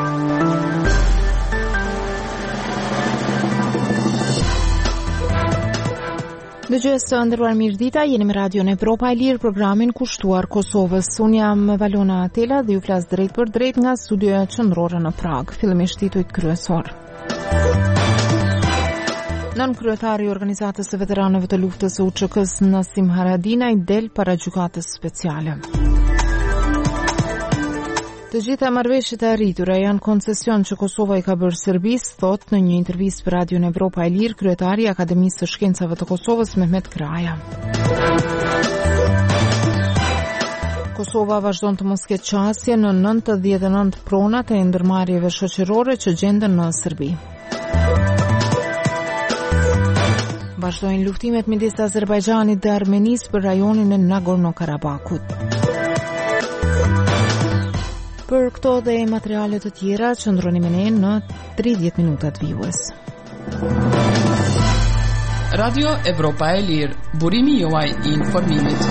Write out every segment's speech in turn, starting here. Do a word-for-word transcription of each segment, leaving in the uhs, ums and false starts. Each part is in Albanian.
Dëgjues të nderuar, mirëdita, jeni me Radion Evropa e Lirë, programin kushtuar Kosovës. Unë jam Valona Atela dhe ju flas drejt për drejt nga studioja qendrore në Prag. Fillimisht titujt kryesor. Nën kryetari i organizatës së veteranëve të luftës së U Ç K-s Nasim Haradinaj del para gjykatës speciale. Të gjitha marrëveshjet e arritura janë koncesion që Kosova i ka bërë Serbisë, thot në një intervistë për Radion Evropa e Lirë kryetari i Akademisë së Shkencave të Kosovës Mehmet Kraja. Kosova vazhdon të mos ketë qasje në nëntëdhjetë e nëntë pronat e ndërmarrjeve shoqërore që gjenden në Serbi. Vazhdojnë luftimet midis Azerbajxhanit dhe Armenisë për rajonin e Nagorno-Karabakut. Për këto dhe materiale të tjera, qëndroni me ne në tridhjetë minutat vijues. Radio Evropa e Lirë, burimi juaj i informimit.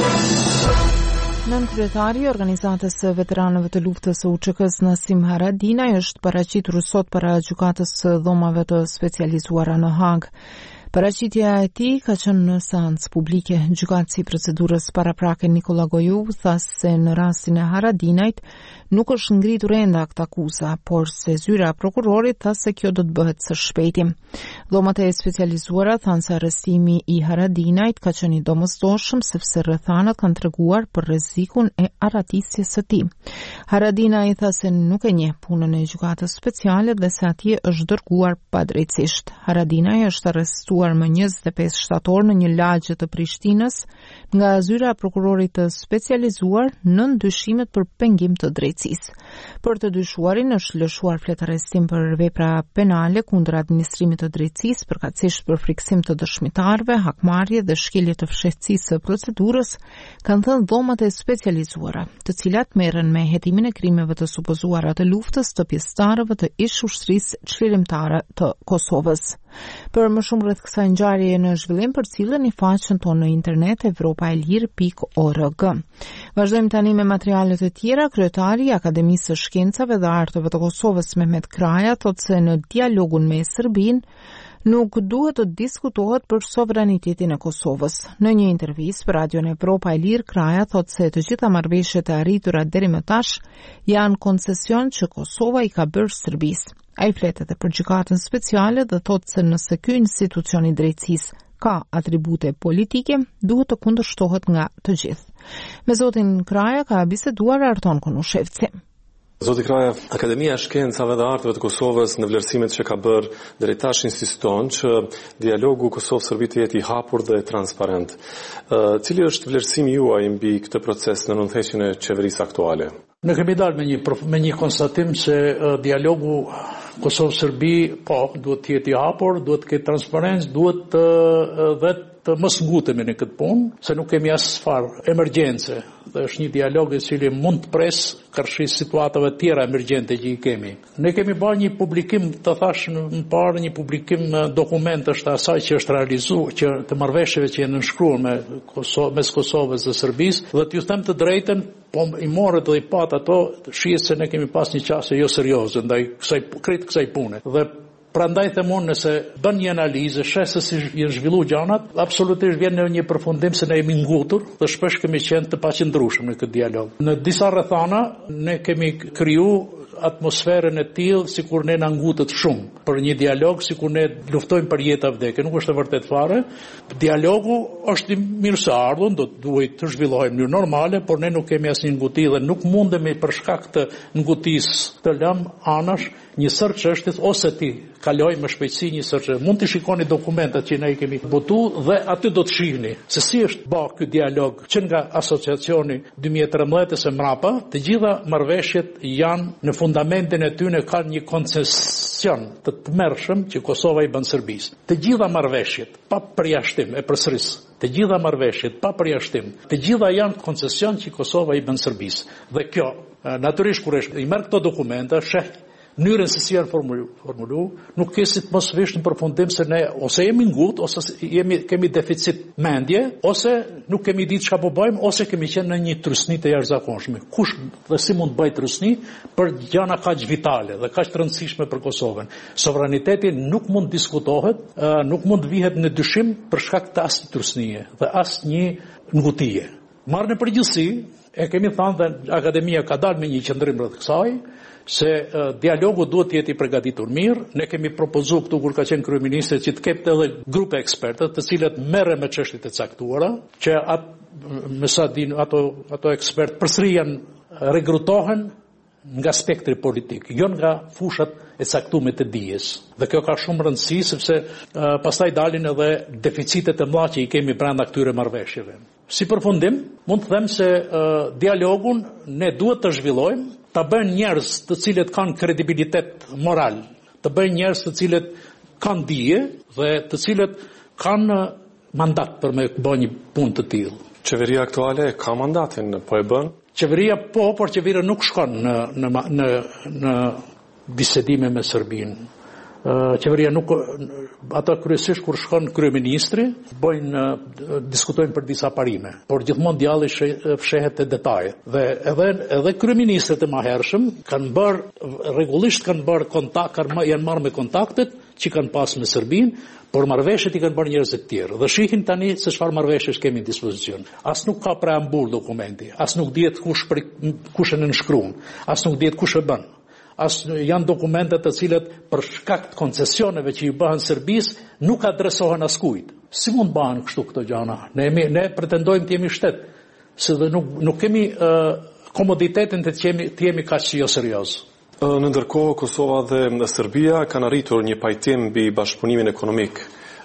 Nën kryetari i organizatës së veteranëve të luftës së U Ç K-s Nasim Haradinaj është paraqitur sot para gjykatës së dhomave të specializuara në Hag. Paraqitja e tij ka qenë në seancë publike. Gjykatësi i procedurës paraprake Nikola Goju tha se në rastin e Haradinajt nuk është ngritur ende akt akuza, por se zyra e prokurorit tha se kjo do të bëhet së shpejti. Dhomat e specializuara thanë se arrestimi i Haradinajt ka qenë i domosdoshëm sepse rrethanat kanë treguar për rrezikun e arratisjes së tij. Haradinaj tha se nuk e njeh punën e gjykatës speciale dhe se atje është dërguar padrejtësisht. Haradinaj është arrestuar më njëzet e pesë shtator në një lagje të Prishtinës nga zyra e prokurorit të specializuar në ndyshimet për pengim të drejtësisë. Për të dyshuarin është lëshuar flet arrestim për vepra penale kundër administrimit të drejtësisë, përkatësisht për friksim të dëshmitarëve, hakmarrje dhe shkelje të fshehtësisë së procedurës, kanë thënë dhomat e specializuara, të cilat merren me hetimin e krimeve të supozuara të luftës të pjesëtarëve të ish ushtrisë çlirimtare të Kosovës. Për më shumë rreth kësaj ngjarjeje në zhvillim, përcilleni faqen tonë në internet evropaelir pikë org. Vazhdojmë tani me materiale të tjera. Kryetari i Akademisë së Shkencave dhe Arteve të Kosovës Mehmet Kraja thotë se në dialogun me Serbinë nuk duhet të diskutohet për sovranitetin e Kosovës. Në një intervistë për Radion Evropa e Lirë, Kraja thotë se të gjitha marrëveshjet e arritura deri më tash janë koncesion që Kosova i ka bërë Serbisë. Ai flet edhe për gjykatën speciale dhe thotë se nëse ky institucion i drejtësisë ka atribute politike, duhet të kundërshtohet nga të gjithë. Me zotin Kraja ka biseduar Arton Konushevci. Zoti Kraja, Akademia e Shkencave dhe Arteve të Kosovës në vlerësimet që ka bërë deri tash insiston që dialogu Kosovë-Serbi të jetë i hapur dhe transparent. Cili është vlerësimi juaj mbi këtë proces në nënthesjen e qeverisë aktuale? Ne kemi dalë me një, me një konstatim se uh, dialogu Kosovë-Serbi, po, duhet të jetë i hapur, duhet të ketë transparencë, duhet uh, dhe të mos ngutemi në këtë punë, se nuk kemi asfarë emergjence. Dhe është një dialog i cili mund të pres kërshi situatave tjera emergjente që i kemi. Ne kemi bërë një publikim, të thash në parë, një publikim dokument është asaj që është realizuar, që të marrëveshjeve që janë nënshkruar me Kosovë, mes Kosovës dhe Serbisë, dhe t'ju them të drejtën, po i morët dhe i pat ato, shihet se ne kemi pas një qasje jo serioze ndaj kësaj krejt kësaj pune. Dhe prandaj them unë, nëse bën një analizë, sheh se si janë zhvilluar gjanat, absolutisht vjen në një përfundim se ne jemi ngutur dhe shpesh kemi qenë të paqëndrueshëm në këtë dialog. Në disa rrethana ne kemi kriju atmosferën e tillë sikur ne na ngutët shumë për një dialog, sikur ne luftojmë për jetë a vdekje. Nuk është e vërtet fare. Dialogu është i mirëseardhur, do të duhet të zhvillohet në mënyrë normale, por ne nuk kemi asnjë nguti dhe nuk mundemi për shkak të ngutisë të lëmë anash një sër çështjes ose ti kaloj me shpejtësi një sër. Mund të shikoni dokumentat që ne i kemi botuar dhe aty do të shihni se si është bë ky dialog që nga asociacioni dy mijë e trembëdhjetë së mrapa, të gjitha marrëveshjet janë në fundamentin e tyre kanë një koncesion të tmerrshëm që Kosova i bën Serbisë. Të gjitha marrëveshjet pa përjashtim, e përsëris, të gjitha marrëveshjet pa përjashtim, të gjitha janë koncesion që Kosova i bën Serbisë. Dhe kjo natyrisht kur i merr këto dokumenta, sheh mënyrën se si janë formulu, formulu nuk ke si të mos vish në përfundim se ne ose jemi ngut, ose jemi, kemi deficit mendje, ose nuk kemi ditë çka po bëjmë, ose kemi qenë në një trysni të jashtëzakonshme. Kush dhe si mund bëj trysni për gjëra kaq vitale dhe kaq të rëndësishme për Kosovën? Sovraniteti nuk mund diskutohet, nuk mund vihet në dyshim për shkak të asnjë trysnie dhe asnjë ngutie. Marrë në përgjithësi, e kemi thënë dhe Akademia ka dalë me një qendrim rreth kësaj, se uh, dialogu duhet të jetë i përgatitur mirë. Ne kemi propozuar këtu kur ka qenë kryeministri që të ketë edhe grupe ekspertë të cilët merren me çështjet e caktuara, që atë me sa din ato ato ekspertë përsëri janë rekrutohen nga spektri politik, jo nga fushat e caktuara të dijes. Dhe kjo ka shumë rëndësi sepse uh, pastaj dalin edhe deficitet e mëdha që i kemi brenda këtyre marrëveshjeve. Si përfundim, mund të them se uh, dialogun ne duhet të zhvillojmë, ta bëjnë njerëz të cilët kanë kredibilitet moral, të bëjnë njerëz të cilët kanë dije dhe të cilët kanë mandat për me bëjë një punë të tillë. Qeveria aktuale ka mandatin, po e bën? Qeveria po, por qeveria nuk shkon në në në, në bisedime me Serbinë. Uh, qeveria nuk, ata kryesisht kur shkon kryeministri, bëjnë uh, diskutojnë për disa parime, por gjithmonë djalli fshehet te detajet. Dhe edhe edhe kryeministët e mëhershëm kanë bërë rregullisht kanë bërë kontakt, kanë janë marrë me kontaktet që kanë pas me Serbinë, por marrëveshjet i kanë bërë njerëz të tjerë. Dhe shihin tani se çfarë marrëveshjesh kemi në dispozicion. As nuk ka preambull dokumenti, as nuk dihet kush për, kush e nënshkruan, as nuk dihet kush e bën. As janë dokumente të cilat për shkak të koncesioneve që i bëhen Serbisë nuk adresohen askujt. Si mund bëhen kështu këto gjëra? Ne jemi, ne pretendojmë të jemi shtet, se dhe nuk nuk kemi uh, komoditetin të jemi të jemi kaq jo serioz. Në ndërkohë Kosova dhe Serbia kanë arritur një pajtim mbi bashkëpunimin ekonomik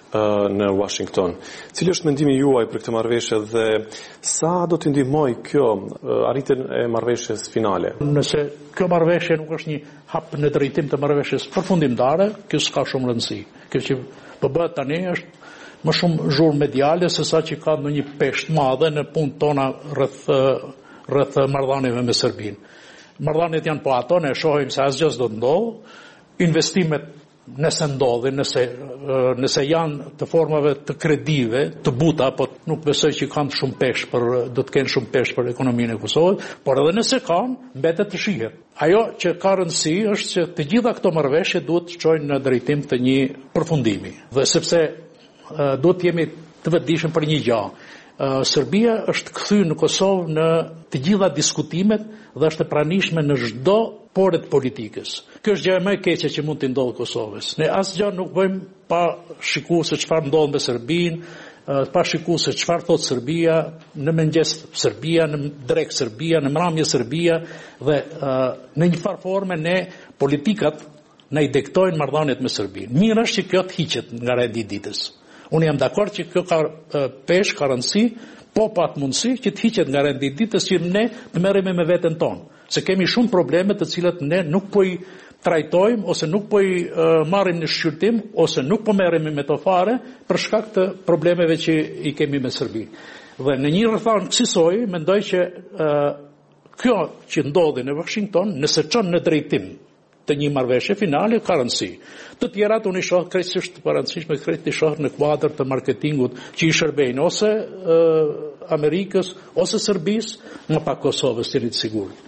në Washington. Cili është mendimi juaj për këtë marrëveshje dhe sa do të ndihmojë kjo arritjen e marrëveshjes finale? Nëse kjo marrëveshje nuk është një hap në drejtim të marrëveshjes përfundimtare, kjo s'ka shumë rëndësi. Kjo që po bëhet tani është më shumë zhurmë mediale se sa që ka ndonjë peshë të madhe në punët tona rreth rreth marrëdhënieve me Serbinë. Marrëdhëniet janë po ato, ne shohim se asgjë s'do të ndodhë. Investimet nëse ndodhin, nëse, nëse janë të formave të kredive, të buta, po nuk besoj që kanë shumë peshë për, do të kenë shumë peshë për ekonominë e Kosovës, por edhe nëse kanë, mbetet të shihet. Ajo që ka rëndësi është që të gjitha këto marrëveshje duhet të çojnë në drejtim të një përfundimi. Dhe sepse uh, duhet të jemi të vetëdijshëm për një gjë. Uh, Serbia është kthyer në Kosovë në të gjitha diskutimet dhe është e pranishme në çdo pore të politikës. Kjo është gjëja më e keqe që mund të ndodhë Kosovës. Ne asgjë nuk bëjmë pa shikuar se çfarë ndodh me Serbinë, uh, pa shikuar se çfarë thot Serbia, në mëngjes Serbia, në drek Serbia, në mramje Serbia dhe uh, në një farë forme ne politikat na i diktojnë marrëdhëniet me Serbinë. Mirë është që kjo të hiqet nga rendi i ditës. Unë jam dakord që kjo ka pesh, ka rëndësi, po pa të mundësi që të hiqet nga rendi i ditës që ne të merremi me veten tonë. Se kemi shumë probleme të cilat ne nuk po i trajtojmë ose nuk po i uh, marrim në shqyrtim ose nuk po merremi me to fare për shkak të problemeve që i kemi me Serbinë. Dhe në një rrethon kësaj mendoj që uh, kjo që ndodhi në Washington, nëse çon në drejtim të një marrëveshje finale ka rëndësi. Të tjerat unë i shoh krejtësisht të rëndësishme krejt i shoh në kuadër të marketingut që i shërbejnë ose uh, Amerikës ose Serbisë, më pak Kosovës, të rritë sigurt.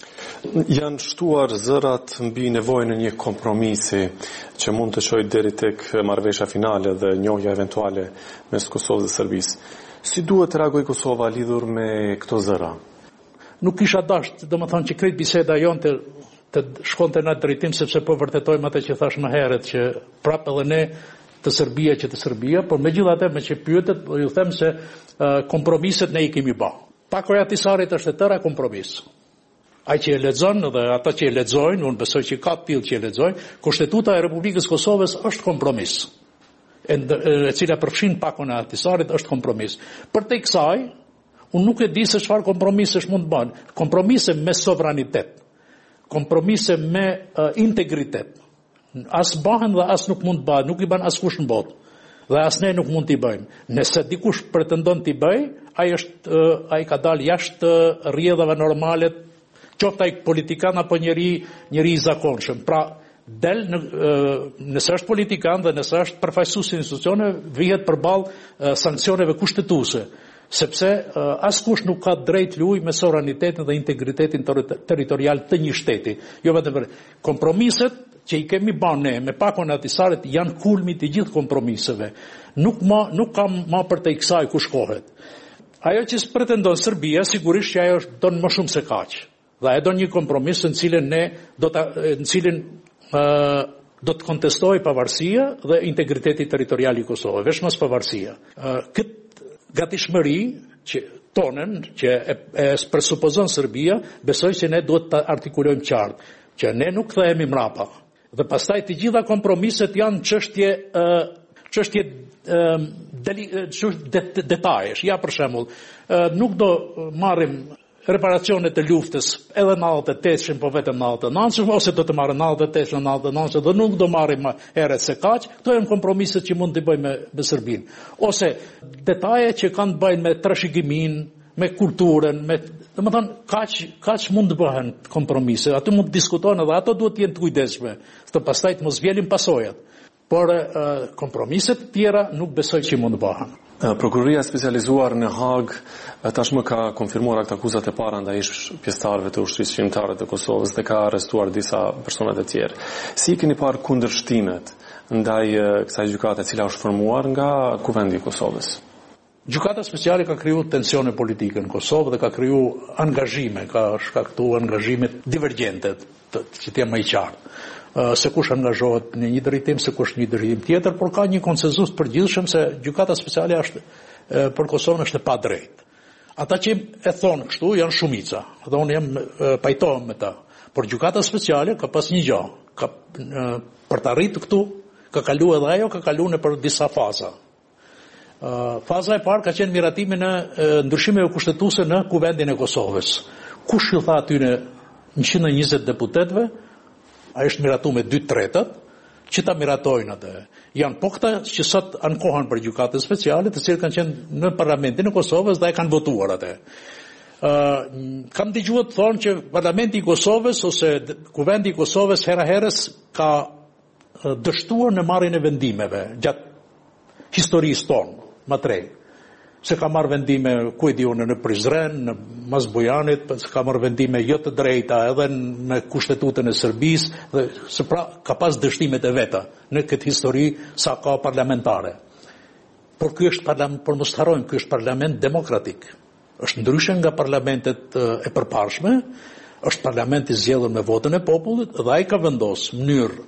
Janë shtuar zërat mbi nevojën e një kompromisi që mund të çojë deri tek marrëveshja finale dhe njohja eventuale mes Kosovës dhe Serbisë. Si duhet të reagojë Kosova lidhur me këto zëra? Nuk kisha dashur, domethënë që krejt biseda jonte të shkonte në atë drejtim sepse po vërtetojmë atë që thash më herët që prapë edhe ne të Serbia që të Serbia, por megjithatë me që pyetet, ju them se uh, kompromiset ne i kemi bë. Pakoja e Tisarit është e tëra kompromis. Ai që e lexon dhe ata që e lexojnë, unë besoj që ka tillë që e lexojnë, Kushtetuta e Republikës Kosovës është kompromis. E, e cila përfshin pakon e Tisarit është kompromis. Për te kësaj, unë nuk e di se çfarë kompromisesh mund të bën. Kompromise me sovranitet. Kompromise me uh, integritet. As bëhen dhe as nuk mund të bëhen, nuk i bën askush në botë. Dhe as ne nuk mund t'i bëjmë. Nëse dikush pretendon t'i bëj, ai është uh, ai ka dalë jashtë uh, rrjedhave normale qoftë ai politikan apo njeri njeri i zakonshëm. Pra del në, nëse është politikan dhe nëse është përfaqësues i institucioneve, vihet përballë sanksioneve kushtetuese, sepse askush nuk ka drejt luaj me sovranitetin dhe integritetin territorial të një shteti. Jo vetëm për kompromiset që i kemi bërë ne me pakon atisaret janë kulmi të gjithë kompromiseve. Nuk ma nuk ka më për të kësaj ku shkohet. Ajo që pretendon Serbia, sigurisht që ajo don më shumë se kaq. Dhe ajo don një kompromis në cilin ne do ta në cilin uh, do të kontestoj pavarësia dhe integriteti territorial i Kosovës, veç mos pavarësia. Uh, Këtë gatishmëri që tonën që e, e presupozon Serbia, besoj se ne duhet të artikulojmë qartë, që ne nuk kthehemi mrapa. Dhe pastaj të gjitha kompromiset janë çështje uh, çështje uh, deli, uh, det, detajesh. Ja për shembull, uh, nuk do marrim reparacionet e luftës edhe në nëntëdhjetë e tetëshëm, po vetëm në nëntëdhjetë e nëntëshëm, ose do të marrë në nëntëdhjetë e tetëshëm, në nëntëdhjetë e nëntëshëm, dhe nuk do marrim më herët se kaq. Këto janë kompromiset që mund të bëjmë me, me Serbinë. Ose detaje që kanë të bëjnë me trashëgimin, me kulturën, me domethënë kaq kaq mund të bëhen kompromise. Ato mund të diskutohen edhe ato duhet të jenë të kujdesshme, të pastaj të mos vjelin pasojat. Por uh, kompromiset të tjera nuk besoj që mund të bëhen. Prokuroria specializuar në Hag tashmë ka konfirmuar akt akuzat e para ndaj pjesëtarëve të ushtrisë shqiptare të Kosovës dhe ka arrestuar disa persona të tjerë. Si keni parë kundërshtimet ndaj kësaj gjykate e cila është formuar nga Kuvendi i Kosovës? Gjykata speciale ka kriju tensione politike në Kosovë dhe ka kriju angazhime, ka shkaktuar angazhime divergjente, që të jenë më i qartë. Se kush angazhohet në një drejtim, se kush në një drejtim tjetër, por ka një konsenzus të përgjithshëm se gjykata speciale është për Kosovën është e padrejtë. Ata që e thonë kështu janë shumica, dhe unë jam pajtohem me ta. Por gjykata speciale ka pas një gjë, ka për të arritur këtu, ka kaluar edhe ajo, ka kaluar në për disa faza. Faza e parë ka qenë miratimi në ndryshimeve kushtetuese në Kuvendin e Kosovës. Kush i tha aty në njëqind e njëzet deputetëve, a është miratu me dy tretët, që ta miratojnë atë. Janë po këta që sot ankohen për gjykatën speciale, të cilët kanë qenë në parlamentin e Kosovës dhe e kanë votuar atë. Uh, kam dëgjuar të thonë që parlamenti i Kosovës ose Kuvendi i Kosovës hera herës ka uh, dështuar në marrjen e vendimeve gjatë historisë tonë, më tre. Se ka marrë vendime, ku e di unë, në Prizren, në Masbujanit, se ka marrë vendime jo të drejta edhe në kushtetutën e Serbisë, dhe se pra ka pas dështimet e veta në këtë histori sa ka parlamentare. Por ky është parlament, por mos harrojmë, ky është parlament demokratik. Është ndryshe nga parlamentet e përparshme, është parlament i zgjedhur me votën e popullit dhe ai ka vendosur mënyrë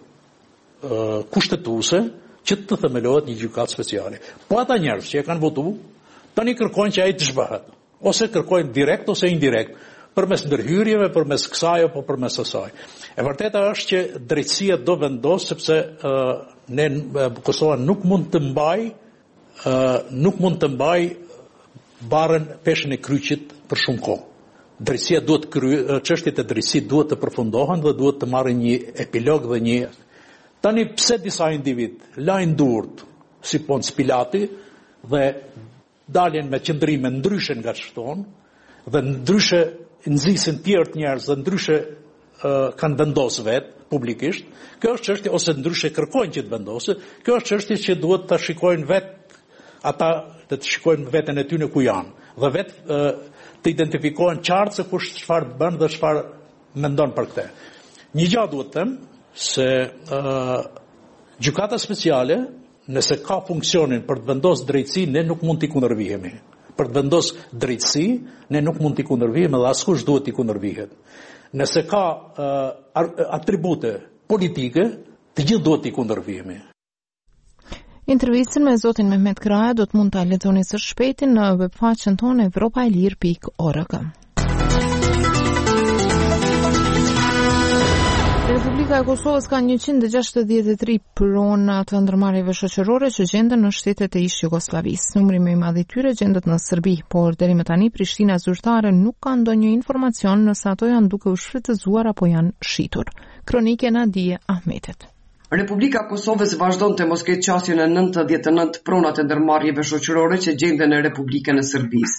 uh, kushtetuese që të themelohet një gjykatë speciale. Po ata njerëz që e kanë votuar tani kërkojnë që ai të zhvahet, ose kërkojnë direkt ose indirekt, përmes ndërhyrjeve, përmes kësaj apo përmes asaj. E vërteta është që drejtësia do vendos sepse uh, ne Kosova nuk mund të mbaj uh, nuk mund të mbaj barën peshën e kryqit për shumë kohë. Drejtësia duhet kry, çështjet e drejtësisë duhet të përfundohen dhe duhet të marrin një epilog dhe një. Tani pse disa individ lajnë durt si Ponc Pilati dhe daljen me qëndrime ndryshe nga çton dhe ndryshe nxisin tjerë njerëz dhe ndryshe uh, kanë vendosur vet publikisht. Kjo është çështje ose ndryshe kërkojnë që të vendosë. Kjo është çështje që duhet ta shikojnë vet ata, të të shikojnë veten e tyre ku janë dhe vet uh, të identifikohen qartë se kush çfarë bën dhe çfarë mendon për këtë. Një gjë duhet të them se uh, gjykata speciale nëse ka funksionin për të vendosur drejtësi, ne nuk mund t'i kundërvihemi. Për të vendosur drejtësi, ne nuk mund t'i kundërvihemi dhe askush duhet t'i kundërvihet. Nëse ka uh, atribute politike, të gjithë duhet t'i kundërvihemi. Intervistën me zotin Mehmet Kraja do të mund ta lexoni së shpejti në webfaqen tonë evropaelir pikë org. Republika e Kosovës ka njëqind e gjashtëdhjetë e tre prona të ndërmarrjeve shoqërore që gjenden në shtetet e ish Jugosllavisë. Numri më i madh i tyre gjendet në Serbi, por deri më tani Prishtina zyrtare nuk ka ndonjë informacion nëse ato janë duke u shfrytëzuar apo janë shitur. Kronike Nadije Ahmetet. Republika e Kosovës vazhdon të mos ketë qasjen e nëntëdhjetë e nëntë prona të ndërmarrjeve shoqërore që gjenden në Republikën e Serbisë.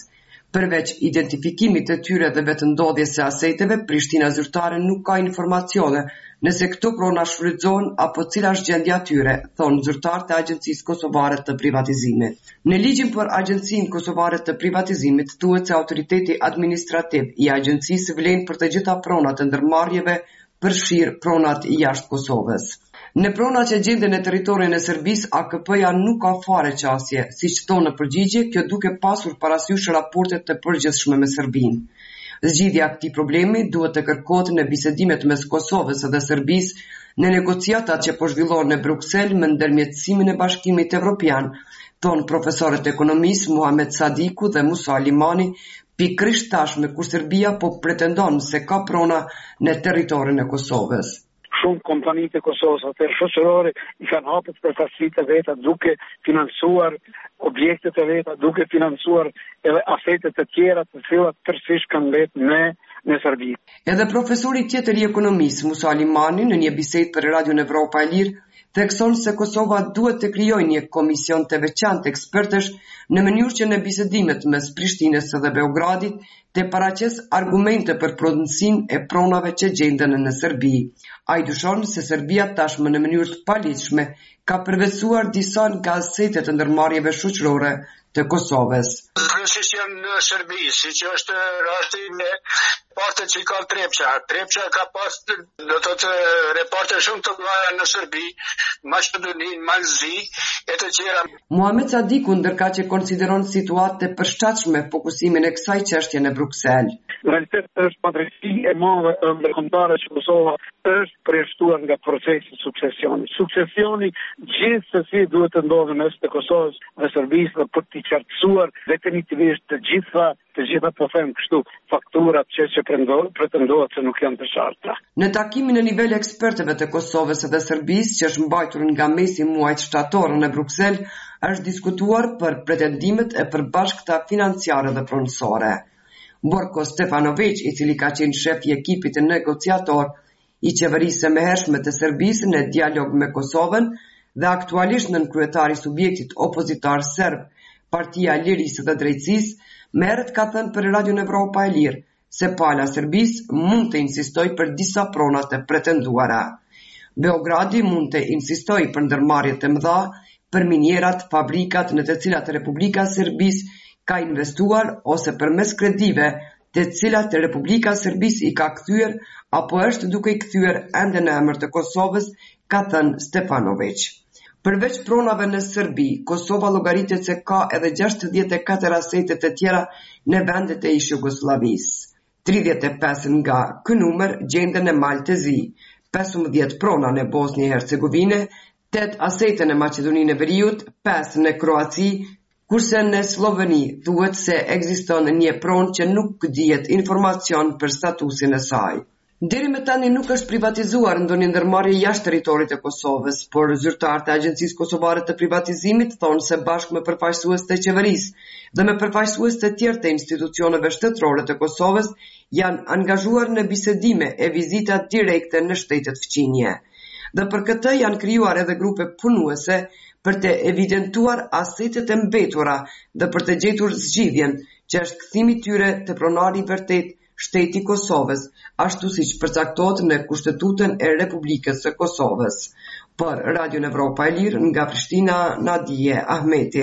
Përveç identifikimit të tyre dhe vetëndodhjes së aseteve, Prishtina zyrtare nuk ka informacione nëse këto prona shfrytëzohen apo cila është gjendja e tyre, thonë zyrtarët e Agjencisë Kosovare të Privatizimit. Në ligjin për Agjencinë Kosovare të Privatizimit thuhet se autoriteti administrativ i agjencisë vlen për të gjitha pronat e ndërmarrjeve përfshir pronat jashtë Kosovës. Në pronat që gjenden në territorin e Serbisë, A K P-ja nuk ka fare qasje, siç thonë në përgjigje, kjo duke pasur parasysh raportet të përgjithshme me Serbinë. Zgjidhja e këtij problemi duhet të kërkohet në bisedimet mes Kosovës dhe Serbisë në negociatat që po zhvillohen në Bruksel me ndërmjetësimin e Bashkimit Evropian, thonë profesorët ekonomisë Muhamet Sadiku dhe Musa Alimani, pikërisht tashme kur Serbia po pretendon se ka prona në territorin e Kosovës. Shumë kompanitë e Kosovës atëherë shoqërore i kanë hapur përfaqësitë e veta duke financuar objektet e veta, duke financuar edhe asetet e tjera të cilat tërësisht kanë vetë në në Serbi. Edhe profesori tjetër i ekonomisë Musa Alimani në një bisedë për Radion Evropa e Lirë thekson se Kosova duhet të krijojë një komision të veçantë ekspertësh në mënyrë që në bisedimet mes Prishtinës dhe Beogradit të paraqes argumente për pronësinë e pronave që gjenden në Serbi. Ai dyshon se Serbia tashmë në mënyrë të paligjshme ka përvetësuar disa nga asetet e ndërmarrjeve shoqërore të Kosovës. Kryesisht janë në Serbi, siç është rasti me reportet që ka Trepça. Trepça ka pas do të thotë reporte shumë të mëdha në Serbi, Maqedoninë, Malzi e të tjera. Muhamet Sadiku ndërka që konsideron situatë të përshtatshme fokusimin e kësaj çështje në Bruksel. Në realitet është padrejti e madhe ndërkombëtare që Kosova është përjashtuar nga procesi i suksesionit. Suksesioni gjithsesi duhet të ndodhë mes të Kosovës dhe Serbisë dhe për të qartësuar definitivisht të gjitha të gjitha po them kështu fakturat që që pretendohet se nuk janë të qarta. Në takimin e nivel ekspertëve të Kosovës dhe Serbisë që është mbajtur nga mesi muajit shtator në Bruksel, është diskutuar për pretendimet e përbashkëta financiare dhe pronësore. Borko Stefanović, i cili ka qenë shef i ekipit negociator i qeverisë së mëhershme të Serbisë në dialog me Kosovën dhe aktualisht nën kryetari i subjektit opozitar serb, Partia e Lirisë dhe Drejtësisë, merret ka thënë për Radion Evropa e Lirë se pala Serbisë mund të insistojë për disa prona të pretenduara. Beogradi mund të insistojë për ndërmarrje të mëdha për minierat, fabrikat në të cilat Republika e Serbisë ka investuar ose përmes kredive të cilat Republika e Serbisë i ka kthyer apo është duke i kthyer ende në emër të Kosovës, ka thënë Stefanović. Përveç pronave në Serbi, Kosova llogaritet se ka edhe gjashtëdhjetë e katër asete të tjera në vendet e ish Jugosllavisë. tridhjetë e pesë nga ky numër gjenden në Maltezi, pesëmbëdhjetë prona në Bosnjë e Hercegovinë, tetë asete në Maqedoninë e Veriut, pesë në Kroaci, kurse në Sloveni thuhet se ekziston një pronë që nuk dihet informacion për statusin e saj. Deri më tani nuk është privatizuar ndonjë ndërmarrje jashtë territorit të Kosovës, por zyrtarët e Agjencisë Kosovare të Privatizimit thonë se bashkë me përfaqësues të qeverisë dhe me përfaqësues të tjerë të institucioneve shtetërore të Kosovës janë angazhuar në bisedime e vizita direkte në shtetet fqinje. Dhe për këtë janë krijuar edhe grupe punuese për të evidentuar asetet e mbetura dhe për të gjetur zgjidhjen që është kthimi i tyre të pronarit vërtet Shteti i Kosovës, ashtu siç përcaktohet në Kushtetutën e Republikës së Kosovës. Për Radion Evropa e Lirë nga Prishtina, Nadije Ahmeti.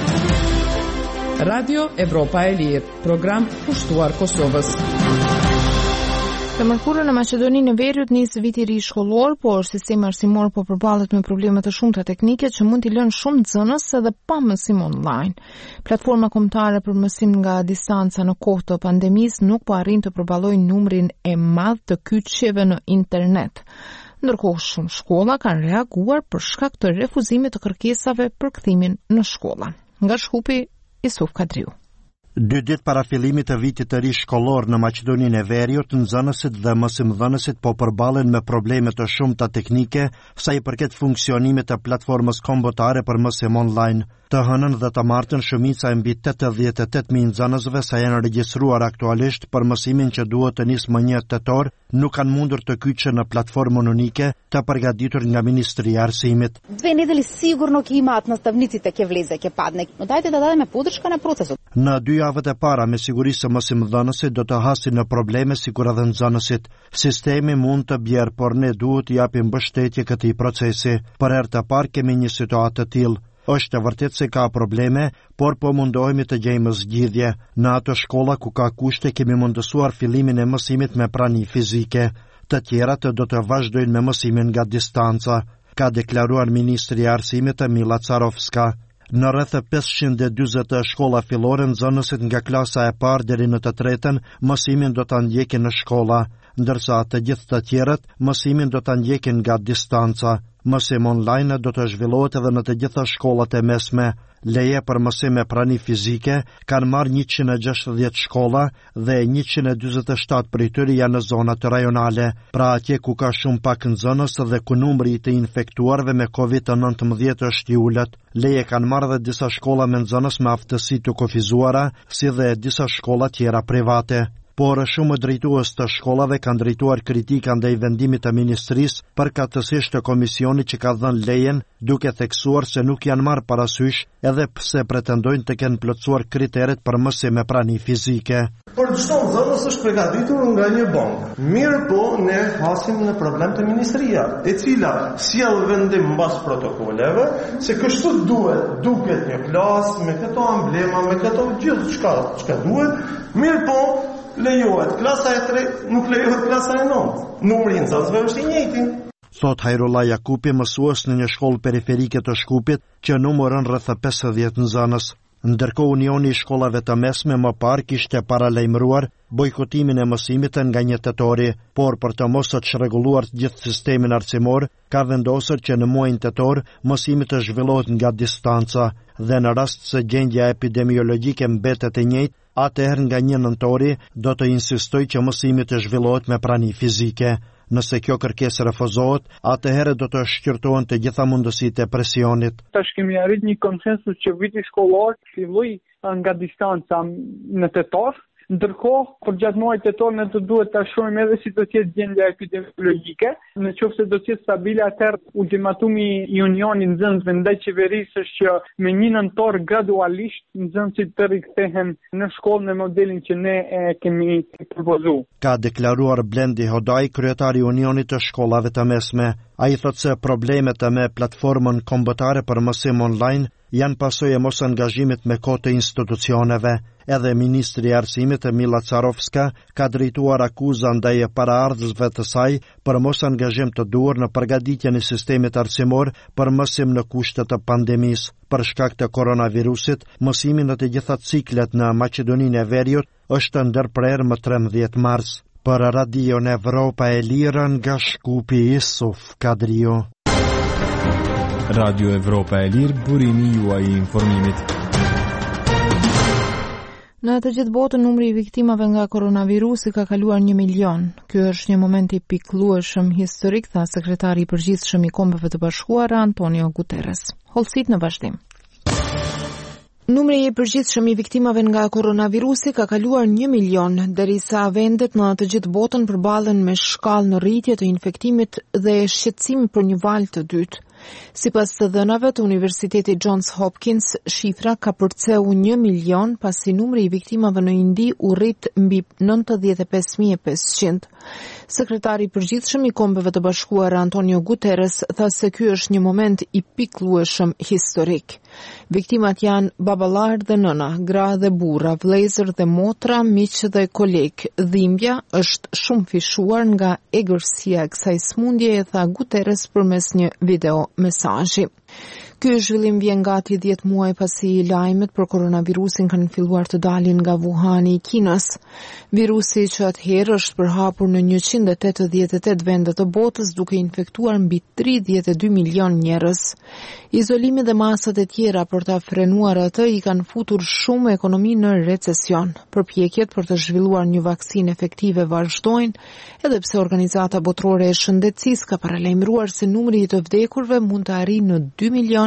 Radio Evropa e Lirë, program kushtuar Kosovës. Të mërkurën në Maqedoninë e Veriut nis viti ri shkollor, por sistemi arsimor po përballet me probleme të shumta teknike që mund t'i lënë shumë nxënës edhe pa mësim online. Platforma kombëtare për mësim nga distanca në kohë të pandemisë nuk po arrin të përballojë numrin e madh të kyçjeve në internet. Ndërkohë shumë shkolla kanë reaguar për shkak të refuzimit të kërkesave për kthimin në shkolla. Nga Shkupi, Isuf Kadriu. Dy ditë para fillimit të vitit të ri shkollor në Maqedoninë e Veriut, nxënësit dhe mësimdhënësit po përballen me probleme të shumta teknike sa i përket funksionimit të platformës kombëtare për mësim online. Të hënën dhe të martën shumica e mbi tetëdhjetë e tetë mijë nxënësve sa janë regjistruar aktualisht për mësimin që duhet të nisë më një tetor, nuk kanë mundur të kyçën në platformën unike të përgatitur nga Ministri i Arsimit. Venideli sigurno që imat në stavnicit e ke vleze, ke padne. No dajte të dajme podrška në procesut. Në dy javët e para, me siguri se mësimdhënësit do të hasin në probleme sikur edhe nxënësit. Sistemi mund të bjerë, por ne duhet të japim mbështetje këtij procesi. Për herë të parë kemi një situatë të tillë. Është e vërtet se ka probleme, por po mundohemi të gjejmë zgjidhje. Në ato shkolla ku ka kushte kemi mundësuar fillimin e mësimit me prani fizike. Të tjerat do të vazhdojnë me mësimin nga distanca, ka deklaruar Ministri i Arsimit Mila Carovska. Në rreth pesëqind e dyzet shkolla fillore, nxënësit nga klasa e parë deri në të tretën mësimin do ta ndjekin në shkolla, ndërsa të gjithë të tjerët mësimin do ta ndjekin nga distanca. Mësim online do të zhvillohet edhe në të gjitha shkollat e mesme. Leje për mësim me prani fizike kanë marrë njëqind e gjashtëdhjetë shkolla dhe njëqind e dyzet e shtatë prej tyre janë në zonat rajonale, pra atje ku ka shumë pak nxënës dhe ku numri i të infektuarve me kovid nëntëmbëdhjetë është i ulët. Leje kanë marrë dhe disa shkolla me nxënës me aftësi të kufizuara, si dhe disa shkolla tjera private. Por shumë drejtues të shkollave kanë drejtuar kritika ndaj vendimit të ministrisë përkatësisht të komisionit që ka dhënë lejen, duke theksuar se nuk janë marrë parasysh edhe pse pretendojnë të kenë plotësuar kriteret për mësim me prani fizike. Por çdo nxënës është përgatitur nga një bankë. Mirë po, ne hasim në problem të ministria, e cila sjell vendim mbas protokoleve se kështu duhet, duket një klasë me këto amblema, me këto gjithë çka çka duhet. Mirë po, lejohet klasa e tretë, nuk lejohet klasa e nëntë. Numri i nxënësve është i njëjti. Thot Hajrullah Jakupi, mësues në një shkollë periferike të Shkupit, që numëron rreth pesëdhjetë nxënës. Ndërkohë Unioni i shkollave të mesme më parë kishte paralajmëruar bojkotimin e mësimit nga një tetori, por për të mos të çrregulluar gjithë sistemin arsimor, ka vendosur që në muajin tetor mësimi të zhvillohet nga distanca dhe në rast se gjendja epidemiologjike mbetet e njëjtë, atëherë nga një nëntori do të insistoj që mësimi të zhvillohet me prani fizike. Nëse kjo kërkesë refuzohet, atëherë do të shqyrtohen të gjitha mundësitë e presionit. Tash kemi arrit një konsensus që viti shkollor filloi nga distanca në tetor, ndërkohë për gjatë muajit tetor ne do duhet ta shohim edhe si do të jetë gjendja epidemiologjike. Në qoftë se do të jetë stabile, atëherë ultimatumi i Unionit nxënësve ndaj qeverisë është që me një nëntor gradualisht nxënësit të rikthehen në shkollë në modelin që ne e kemi propozuar. Ka deklaruar Blendi Hodaj, kryetari i Unionit të shkollave të mesme. Ai thotë se problemet me platformën kombëtare për mësim online janë pasojë e mos angazhimit me kohë të institucioneve. Edhe Ministri i Arsimit Mila Carovska ka drejtuar akuza ndaj paraardhësve të saj për mos angazhim të duhur në përgatitjen e sistemit arsimor për mësim në kushte të pandemisë. Për shkak të koronavirusit, mësimi në të gjitha ciklet në Maqedoninë e Veriut është ndërprer më trembëdhjetë mars. Për Radio Evropa e Lirë nga Shkupi, Isuf Kadrio. Radio Evropa e Lirë, burimi juaj i informimit. Në të gjithë botën, numri i viktimave nga koronavirusi ka kaluar një milion. Ky është një moment i pikëllueshëm historik, tha sekretari i përgjithshëm i Kombeve të Bashkuara Antonio Guterres. Hollësit në vazhdim. Numri i përgjithshëm i viktimave nga koronavirusi ka kaluar një milion, derisa vendet në të gjithë botën përballen me shkallë në rritje të infektimit dhe shqetësim për një valë të dytë. Sipas të dhënave të Universitetit Johns Hopkins, shifra ka përceu një milion pasi numri i viktimave në Indi u rrit mbi nëntëdhjetë e pesë mijë e pesëqind. Sekretari i përgjithshëm i Kombeve të Bashkuara Antonio Guterres tha se ky është një moment i pikëllueshëm historik. Viktimat janë baballar dhe nëna, gra dhe burra, vëllezër dhe motra, miq dhe koleg. Dhimbja është shumë fishuar nga egërsia e kësaj smundjeje, tha Guterres përmes një video mesazhi. Ky zhvillim vjen gati dhjetë muaj pasi lajmet për koronavirusin kanë filluar të dalin nga Wuhani i Kinës. Virusi që atëherë është përhapur në njëqind e tetëdhjetë e tetë vende të botës, duke infektuar mbi tridhjetë e dy milion njerëz. Izolimi dhe masat e tjera për ta frenuar atë i kanë futur shumë ekonominë në recesion. Përpjekjet për të zhvilluar një vaksinë efektive vazhdojnë, edhe pse Organizata Botërore e Shëndetësisë ka paralajmëruar se numri i të vdekurve mund të arrijë në dy milion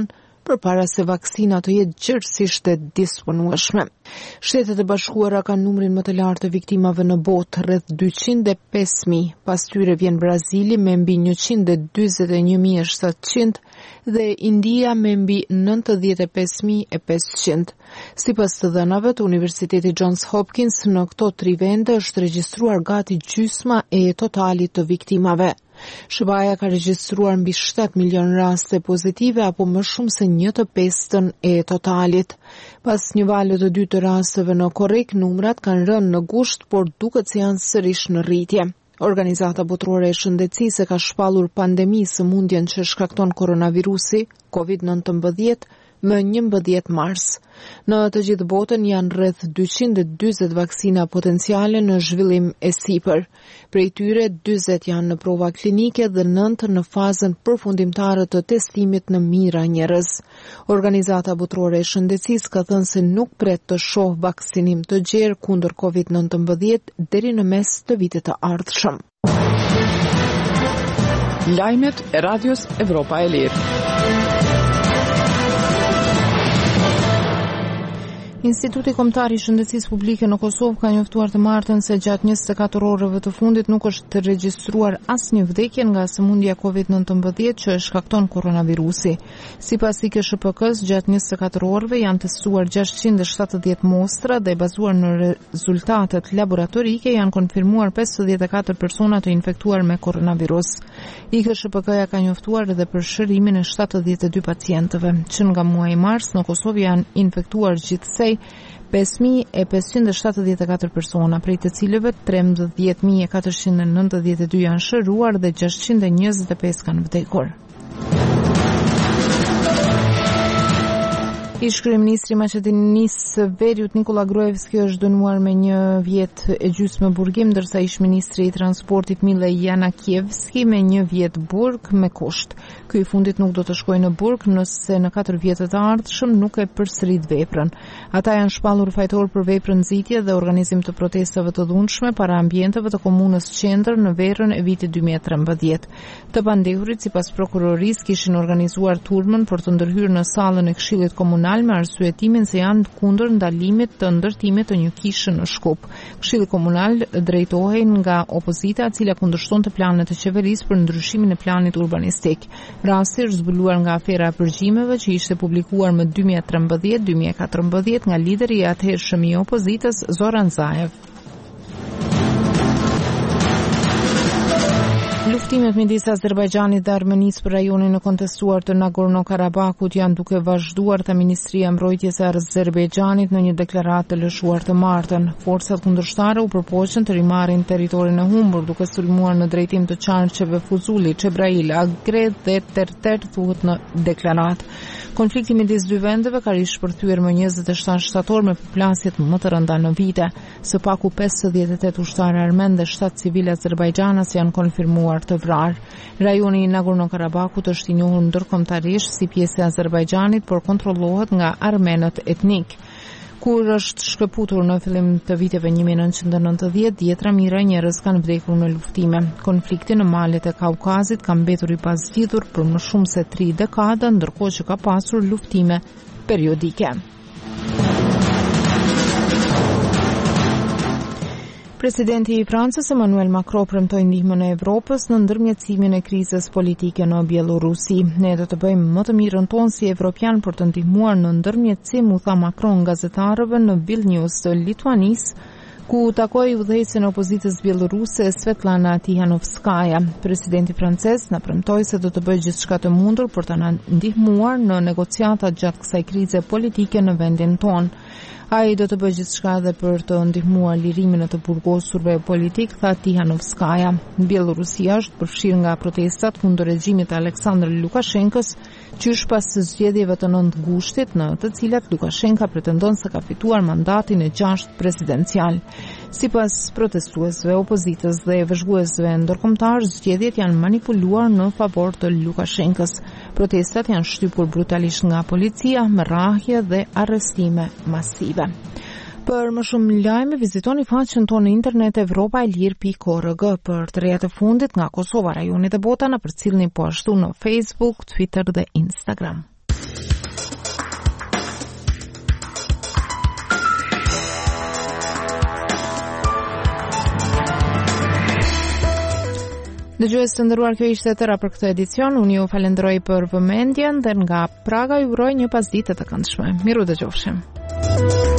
përpara se vaksina të jetë gjithësisht e disponueshme. Shtetet e Bashkuara kanë numrin më të lartë të viktimave në botë, rreth dyqind e pesë mijë. Pas tyre vjen Brazili me mbi njëqind e dyzet e një mijë e shtatëqind dhe India me mbi nëntëdhjetë e pesë mijë e pesëqind. Sipas të dhënave të Universitetit Johns Hopkins, në këto tri vende është regjistruar gati gjysma e totalit të viktimave. Shqipëria ka regjistruar mbi shtatë milion raste pozitive apo më shumë se një të pestën e totalit. Pas një vale të dytë të rasteve në korrik, numrat kanë rënë në gusht, por duket se janë sërish në rritje. Organizata Botërore e Shëndetësisë ka shpallur pandemisë sëmundjen që shkakton koronavirusi COVID nëntëmbëdhjetë më njëmbëdhjetë mars. Në të gjithë botën janë rreth dyqind e dyzet vaksina potenciale në zhvillim e sipër. Prej tyre dyzet janë në prova klinike dhe nëntë në fazën përfundimtare të testimit në mijëra njerëz. Organizata Botërore e Shëndetësisë ka thënë se nuk pret të shohë vaksinim të gjerë kundër COVID nëntëmbëdhjetë deri në mes të vitit të ardhshëm. Lajmet e Radios Evropa e Lirë. Instituti Kombëtar i Shëndetësisë Publike në Kosovë ka njoftuar të martën se gjatë njëzet e katër orëve të fundit nuk është të regjistruar asnjë vdekje nga sëmundja COVID nëntëmbëdhjetë që e shkakton koronavirusi. Sipas I K S H P K-s, gjatë njëzet e katër orëve janë testuar gjashtëqind e shtatëdhjetë mostra dhe bazuar në rezultatet laboratorike janë konfirmuar pesëdhjetë e katër persona të infektuar me koronavirus. I K S H P K-ja ka njoftuar edhe për shërimin e shtatëdhjetë e dy pacientëve, që nga muaji mars në Kosovë janë infektuar gjithsej pesë mijë e pesëqind e shtatëdhjetë e katër persona, prej të cilëve trembëdhjetë mijë e katërqind e nëntëdhjetë e dy janë shëruar dhe gjashtëqind e njëzet e pesë kanë vdekur. Ish kryeministri i Maqedonisë Veriut Nikola Gruevski është dënuar me një vjet e gjysmë burgim, ndërsa ish ministri i transportit Mile Janakievski me një vjet burg me kusht. Ky I fundit nuk do të shkojë në burg nëse në katër vjetët e ardhshëm nuk e përsërit veprën. Ata janë shpallur fajtor për veprën nxitje dhe organizim të protestave të dhunshme para ambienteve të komunës Qendër në verën e vitit dy mijë e trembëdhjetë. Të pandehurit sipas prokurorisë kishin organizuar turmën për të ndërhyrë në sallën e Këshillit Komunal me arsyetimin se janë kundër ndalimit të ndërtimit të një kishe në Shkup. Këshilli Komunal drejtohej nga opozita, e cila kundërshtonte planet e qeverisë për ndryshimin e planit urbanistik. Rasti është zbuluar nga afera e përgjimeve që ishte publikuar më dy mijë e trembëdhjetë dy mijë e katërmbëdhjetë nga lideri I atëhershëm I opozitës Zoran Zaev. Luftimet midis Azerbajxhanit dhe Armenisë për rajonin e kontestuar të Nagorno-Karabakut janë duke vazhduar, tha Ministria e Mbrojtjes e Azerbajxhanit në një deklaratë të lëshuar të martën. Forcat kundërshtare u përpoqën të rimarrin territorin e humbur, duke sulmuar në drejtim të qarqeve Fuzuli, Çebrail, Agred dhe Terter, thuhet në deklaratë. Konflikti midis dy vendeve ka rishpërthyer më njëzet e shtatë shtator me përplasjet më të rënda në vite. Së paku pesëdhjetë e tetë ushtarë armen dhe shtatë civile azerbajdxanas janë konfirmuar të vrarë. Rajoni I Nagorno-Karabakut është I njohur ndërkombëtarisht si pjesë e Azerbajxhanit, por kontrollohet nga armenët etnik. Kur është shkëputur në fillim të viteve një mijë e nëntëqind e nëntëdhjetë, dhjetra mijëra njerëz kanë vdekur në luftime. Konflikti në malet e Kaukazit ka mbetur I pazgjidhur për më shumë se tri dekada, ndërkohë që ka pasur luftime periodike. Presidenti I Francës Emmanuel Macron premtoi ndihmën e Evropës në ndërmjetësimin e krizës politike në Bielorusi. Ne do të bëjmë më të mirën tonë si evropian për të ndihmuar në ndërmjetësim, u tha Macron gazetarëve në Vilnius të Lituanisë, ku takoi udhëheqësin e opozitës bieloruse Svetlana Tihanovskaja. Presidenti francez na premtoi se do të bëjë gjithçka të mundur për të na ndihmuar në negociatat gjatë kësaj krize politike në vendin tonë. Ai do të bëjë gjithçka edhe për të ndihmuar lirimin e të burgosurve politik, tha Tihanovskaja. Bielorusia është përfshirë nga protestat kundër regjimit të Aleksandr Lukashenkës, qysh pas zgjedhjeve të nëntë gushtit, në të cilat Lukashenka pretendon se ka fituar mandatin e gjashtë presidencial. Sipas protestuesve, opozitës dhe vëzhguesve ndërkombëtar, zgjedhjet janë manipuluar në favor të Lukashenkës. Protestat janë shtypur brutalisht nga policia me rrahje dhe arrestime masive. Për më shumë lajme, vizitoni faqen tonë në internet evropaelir pikë org. Për të rejat e fundit nga Kosova, rajonit e bota, na përcjellni po ashtu në Facebook, Twitter dhe Instagram. Dëgjues të nderuar, kjo ishte tëra për këtë edicion. Unë ju falenderoj për vëmendjen dhe nga Praga ju uroj një pasditë të këndshme. Miru dëgjofshim.